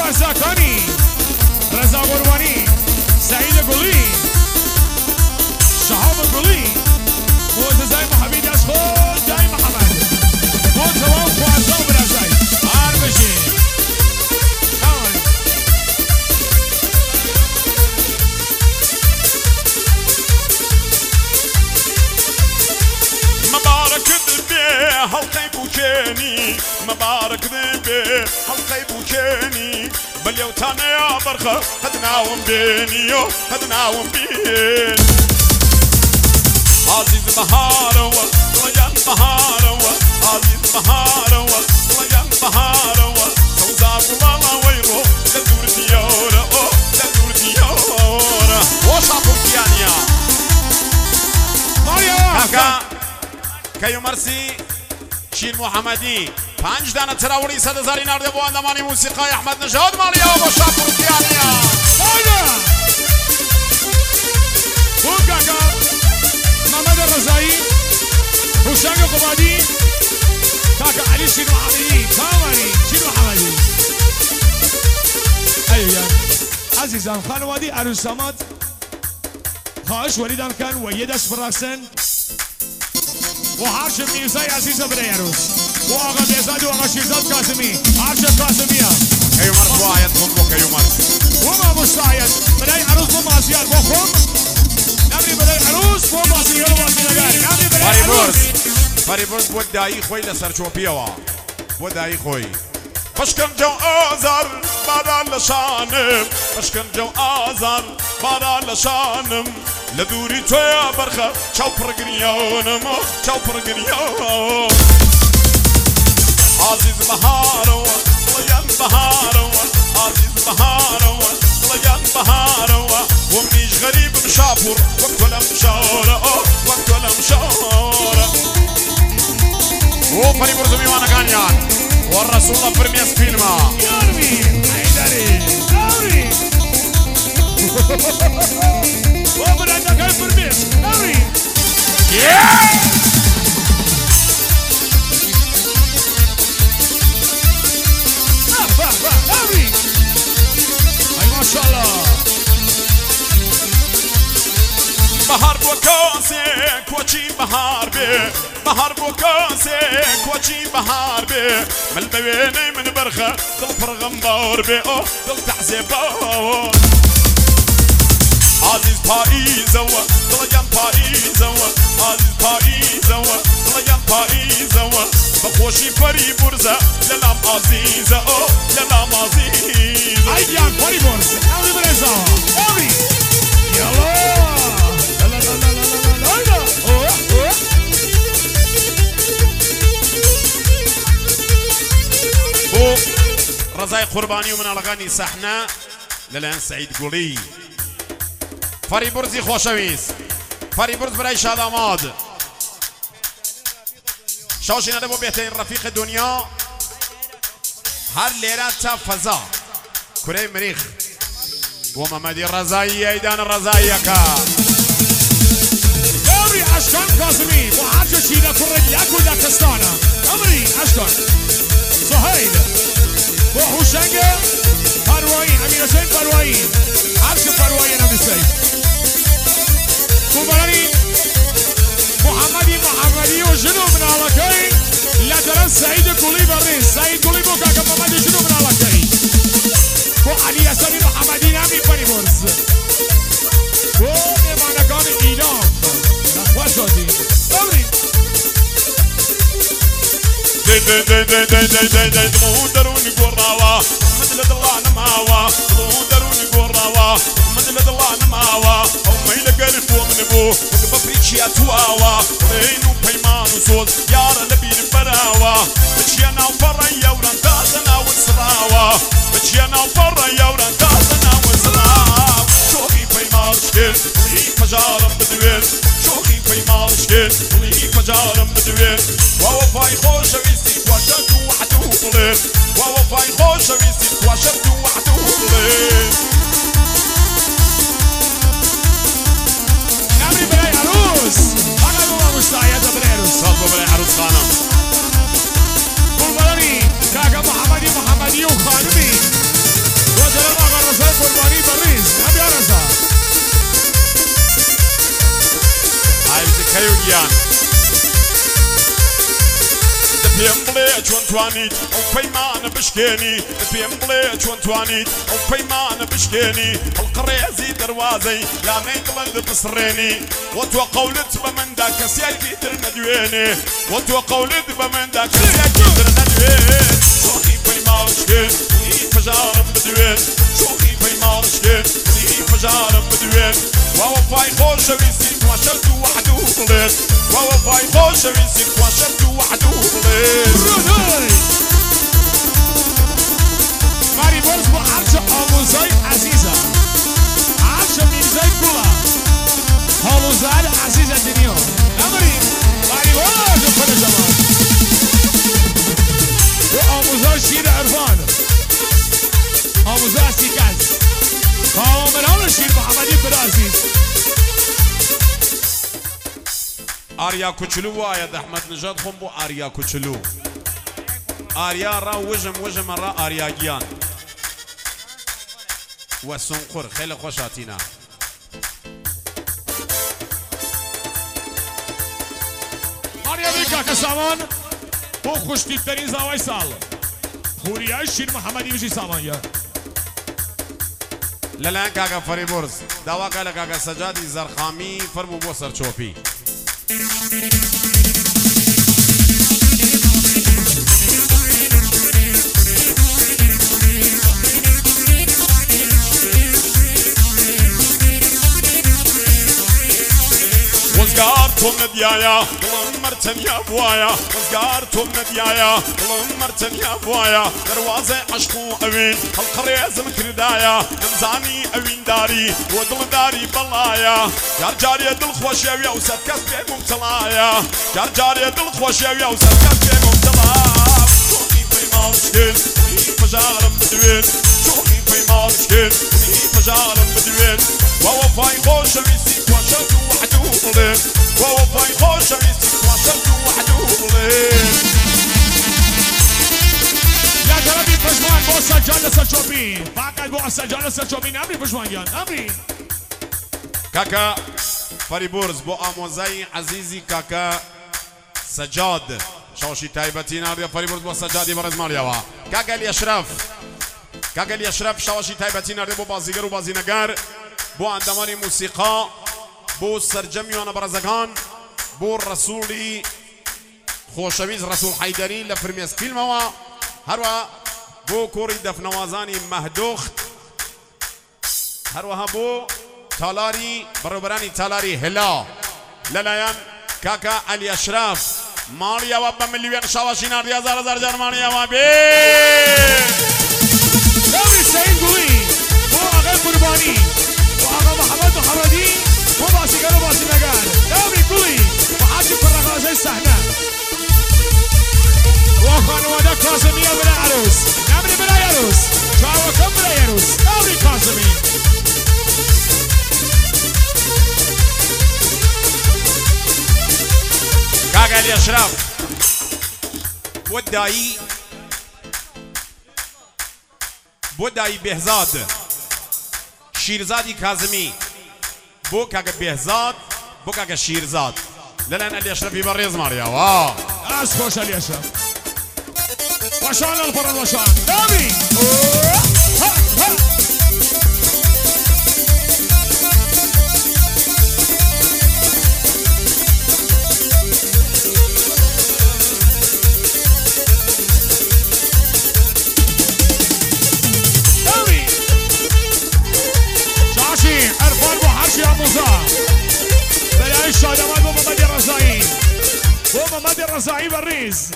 عزاکانی رضا قربانی سعید گلی شهاب گلی معتزای محمید از خود دای محمد منتوان خوازا و برزای هر بشین حلقي بوكيني مبارك ذنبي حلقي بوكيني بل يوتانا يا برخة هدناهم بيني هدناهم بين عزيز بهارة وليان بهارة عزيز بهارة وليان بهارة سوزاك الله ويرو لدور ديورة لدور ديورة وشافوا كيانيا كاكا كيو مرسي شين محمدي 5 دانه تراولی 100,000 نرده بو اندامانی موسیقای احمد نژاد مالیا و شاپور کیانیا بالا خوب کاکا محمد رضایی هوشنگ قبادی کاکا علی شین محمدی تمامی شین محمدی ایویا عزیزم خانوادی عروسامات خواهش ولیدان کن و یه دست برقصن و هرش میوزای عزیز برای عروس و آقا بیزاد و آقا شیرزاد کاسمی هرش کاسمی هم کیو مرد بو آیت خون بو کیو مرد و ما مستعید برای عروس بو مازیار بو خون نبری برای عروس بو مازیار و مازیارگاری نبری برای عروس فریبرز بود دایی خوی لسر چوپیوا بود دایی خوی بشکن جو آزار بارا لشانم بشکن جو آزار بارا لشانم لدوري تويا برخة چاو پرگريانم چاو پرگريان عزيز بهارو ليان بهارو عزيز بهارو ليان بهارو ومنيش غريب مشافر وقت ولا مشارة وقت ولا مشارة وفري برزمي وانا كانيان والرسول الله فرميس فيلما يارمي حيدري دوري وابن عندك الفرميس دوري دوري اي ما شاء الله بهار بوكاسي كوچي بهار بي بهار بوكاسي كوچي بهار بي من بويني من برخة دل فرغمبار بي دل تعزيبار عزيز پاییزوا دلجان پاییزوا عزیز پاییزوا دلجان پاییزوا بخوشی فری برزه للام عزیزه للام عزیزه ایان فری برزه اولی برزه اولی یالا لا لا لا لا لا بو رضای قربانی ومن الاغاني صحنا للان سعيد قولي فری برزی خوشویز فری برز برای شاداماد شاوشی نده بو بهترین رفیق دنیا هر لیره تا فضا کره مریخ و محمدی رضایی ایدان رضایی که امری اشکان کاظمی و هرچه شیده کره یکو دکستانه امری اشکان سهیل و هوشنگ پروایی امیر حسین پروایی هرچه پروایی نمیسی كوبراني محمدي وشنو من علاكي لا ترى سعيد كولي بري سعيد كولي بوكا محمدي شنو من علاكي بو علي ياسري محمدي نامي بري برز بو بمعنى كان إيلام وشادي أمري دروني قراوا مثل دلان ماوا دروني قراوا مثل دلان ماوا او ميل قلب ومن بو بفريتشي اتواوا رينو بيمان وصوت يارا نبي البراوا بتشينا وفرا يوران تازنا وسراوا بتشينا وفرا يوران تازنا وسراوا شوقي بيمان شكل لي فجارم بدوين شوقي بيمان شكل لي فجارم بدوين ووفاي خوش ويسي وشرت وحدولين ووفاي خوش ويسي وشرت وحدولين نمري بلاي عروس أنا بابا مستعيد بلاي عروس صلبوا بلاي عروس خانم قرباني كاكا محمدي وخانمي خيويان دبيم بلي چون توانيت او بيمان بشكيني دبيم بلي چون توانيت او بيمان بشكيني القريزي دروازي لا نيقلند بسريني وتو قولت بمن داك سياكي درندويني وتو قولت بمن داك سياكي درندوين شوخي بيمان شكين فجار بدوين شوخي بيمان شكين فجار بدوين ووفاي خوش ويسيك وشرت وحدو بلين ووفاي خوش ويسيك وشرت وحدو بلين ماري بورز بو عرش آموزای عزیزه عرش میرزای کولا حالوزار عزیز دنیا نماریم ماري بورز و کنه جمال و آموزای شیر عرفان آموزای سیکز کامران شیر محمدی برازیز آریا کوچلو واید احمد نژاد خون بو آریا کوچلو آریا را وجم را آریا گیان و سنقر خیلی خوش آتینا آریا بیکا کسامان بو خوشتیب ترین زاوای سال خوریای شیر محمدی بشی سامان یا لالان کاکا فریبورز داوا کالا کاکا سجادی زرخامی فرمو بو سرچوپی وزگار تو ندیایا دلم مرتن یا بوایا وزگار تو ندیایا دلم مرتن یا بوایا دروازه عشق و اوین القریز مکردایا نمزانی اوین داری و دل داری بلایا جار جاری دل خوشیوی و صد کس به مبتلایا جار جاری دل خوشیوی و صد کس به مبتلا شوخی پیمارشکن فجارم بدوین شوخی پیمارشکن فجارم بدوین ووفای خوش ویسی وشرت وحدو بلين ووفاي خوش ويسيك وشرت وحدو بلين يا جربي پشمان بو سجاد سرچوبی فقط بو سجاد سرچوبی نمری پشمان گیان نمری كاكا فريبورز بو آموزاي عزيزي كاكا سجاد شوشي تايبتي ناريا فريبورز بو سجادي برز ماريوا كاكا اليشرف كاكا اليشرف شوشي تايبتي ناريا بو بازيگر و بازينگر بو اندماني موسيقى بو سرجمي وانا برزقان بو رسولي خوشويز رسول حيدري لفرميس فيلموا هروا بو كوري دفنوازاني مهدوخت هروا بو تالاري بروبراني تالاري هلا للايان كاكا اليشرف ماريا وابا مليون شواشينا رياضة رزار جان ماريا وابي نبي سعيد قولي بو آغا قرباني بو آغا محمد محمدي بو باسيگر و باسينگر نبي قولي بو حاجب فرقازي السهنة بو خانواده كاسمية بلا عروس نبري بلا يروس شاوكم بلا يروس نبري كاسمي كاكا اليشرف بوداي بهزاد شيرزادي كاظمي بو كاكا بهزاد بو كاكا شيرزاد للان اليشرف يبرز ماريا واو اسكوش اليشرف وشان الفرن وشان نبي شادمات بو محمد الرزاعي بو محمد الرزاعي بريز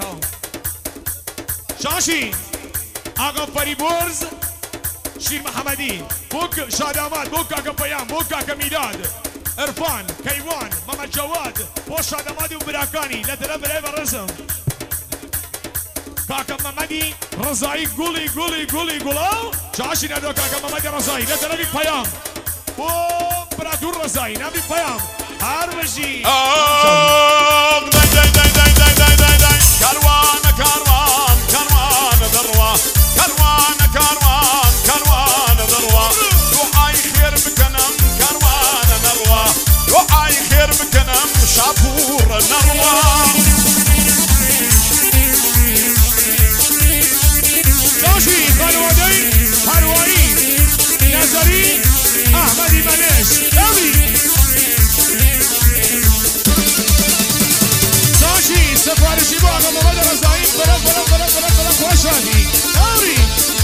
شاشي آقا فريبورز شير محمدي بوك شادمات بوك آقا بيان بوك آقا ميلاد عرفان كيوان محمد جواد بو شادمات وبراكاني لدرب العيب الرسم كاكا محمدي رزاعي قولي قولي قولي قولا شاشي ندو كاكا محمد الرزاعي لدرب بيان بو برادور رزاعي نبي بيان هارمشي كروان كروان كروان ذروة كروان كروان كروان ذروة وعاي خير بكنم كروان نروة وعاي خير بكنم شابور نروى داشي خانوادي هروایی نظری احمدی منش داری داشی سفارشی با آقا محمد رضایی برا خوش آدی داری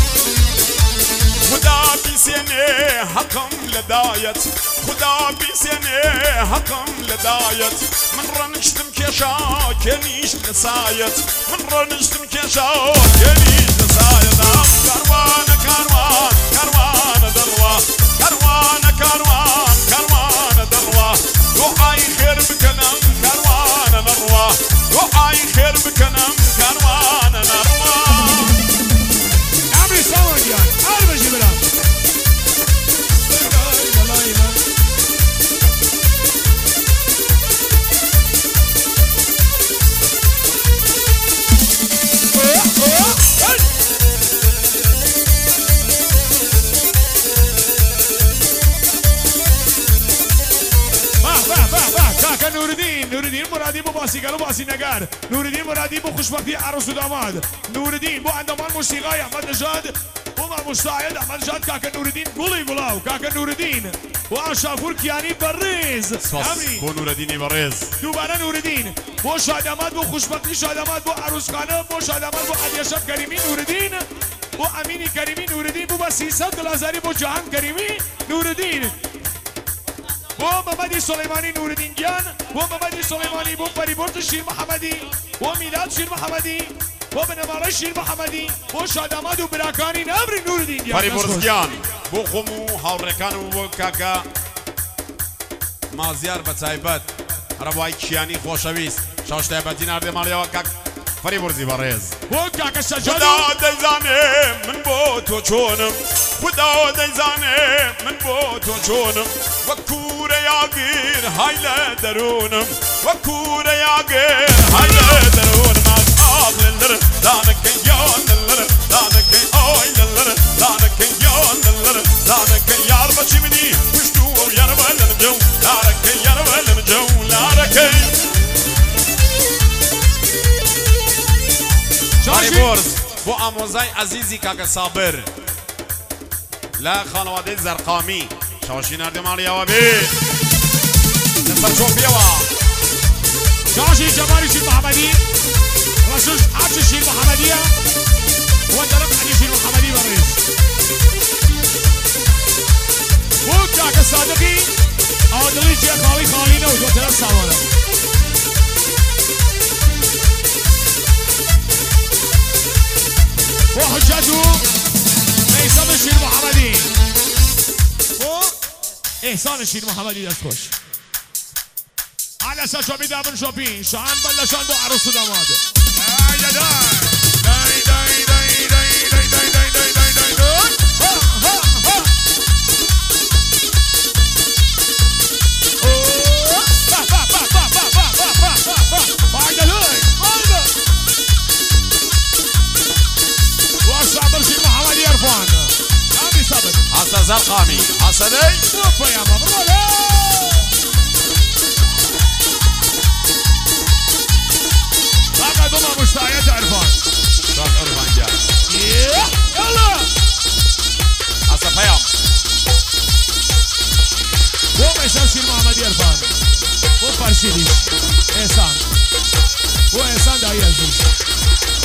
خدا بيسيني حكم لدايت خدا بيسيني حكم لدايت من رنشتم كيشا كنيش نسايت من رنشتم كيشا كنيش نسايت كروان كروان كروان دروا كروان كروان كروان دروا دعاي خير بكنم كروان نروى دعاي خير بكنم كروان نروى عمري صوانيان أربجي برا نوردین مرادی بو باسیگرو باسی نگر نوردین مرادی بو خوشبختی عروس و داماد نوردین بو اندامان موسیقای احمد نژاد بو ما مستعد احمد نژاد کاکا نوردین گولی گلاو کاکا نوردین و آشافور کیانی بریز بو نوردینی بریز دوباره نوردین بو شاداماد بو خوشبختی شاداماد بو عروس خانه بو شاداماد بو علیشب کریمی نوردین بو امینی کریمی نوردین بو با 300 گلازاری بو جهان کریمی نوردین بو محمدی سلیمانی نوردین گیان بو محمدی سلیمانی بو پریبرد شیر محمدی بو میلاد شیر محمدی بو بنماره شیر محمدی بو شاداماد و براکانی نبری نوردین گیان پریبرد گیان بو خمو هاورکان و بو کاکا مازیار بتایبت ربای کیانی خوشویست شاشتایبتی نرده مالیا کاک فریبرزی بریز بو کاکا سجادو خدا دیزانه من بو تو چونم خدا دیزانه من بو تو چونم وكور ياقير هايلا درونم وكور ياقير هايلا درونم أقل اللر دانك يون اللر دانك أوي اللر دانك يون اللر دانك ياربا شمني وشتو ياربا لنجو دارك ياربا لنجو دارك شاري بورز بو أموزاي عزيزي كاكا صابر لا خانواده زرقامي شاشي نردم عليا وبي نصر شوف يوا شاشي جمالي شير محمدي رشوش عطش شير محمدية ودرب علي شير محمدي بريز بوكاك الصادقي عادلي جي خالي خالينا ودو تلف سالونا وحجته ميسام شير محمدي احسان شیر محمدی دست خوش على اساس شو دابن شوبين شان بلشان دو عروس و داماد وصابر شير محمدي عرفان نامي صابر حسن زرقامي حسني وفا يا مبروك فقط دوما مشتاقية عرفان صار عرفان جاء يلا حسن فيام هو إحسان شير محمدي عرفان هو فرشيديش إحسان هو إحسان داي عزيز